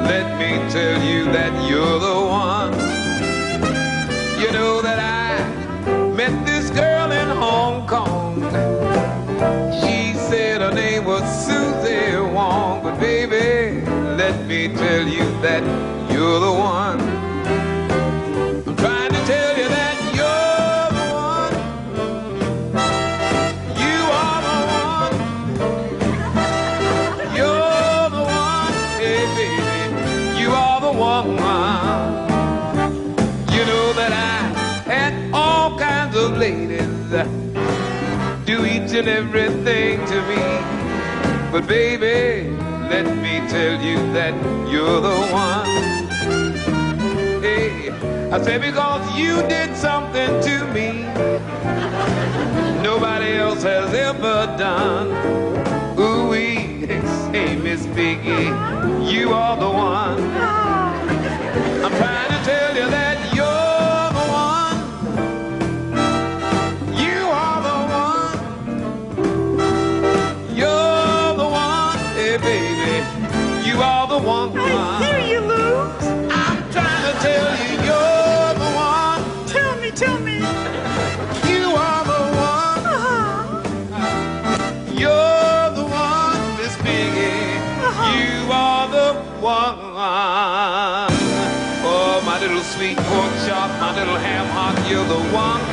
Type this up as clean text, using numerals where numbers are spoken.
let me tell you that you're the one. You know that I met this girl in Hong Kong. She said her name was Susie Wong. But baby, let me tell you that you're the one. I'm trying to tell you that you're the one. You are the one. You're the one. Hey baby, you are the one. You know that I had all kinds of ladies do each and everything to me. But baby, let me tell you that you're the one. Hey, I said because you did something to me nobody else has ever done. Ooh-wee, hey Miss Piggy, you are the one. I'm trying to tell you that you're the one. You are the one. You're the one. Hey baby, you are the one. I hear you, Lou. I'm trying to tell you you're the one. Tell me. You are the one. You're the one, Miss Piggy. You are the one. Oh, my little sweet pork chop, my little ham hock, you're the one.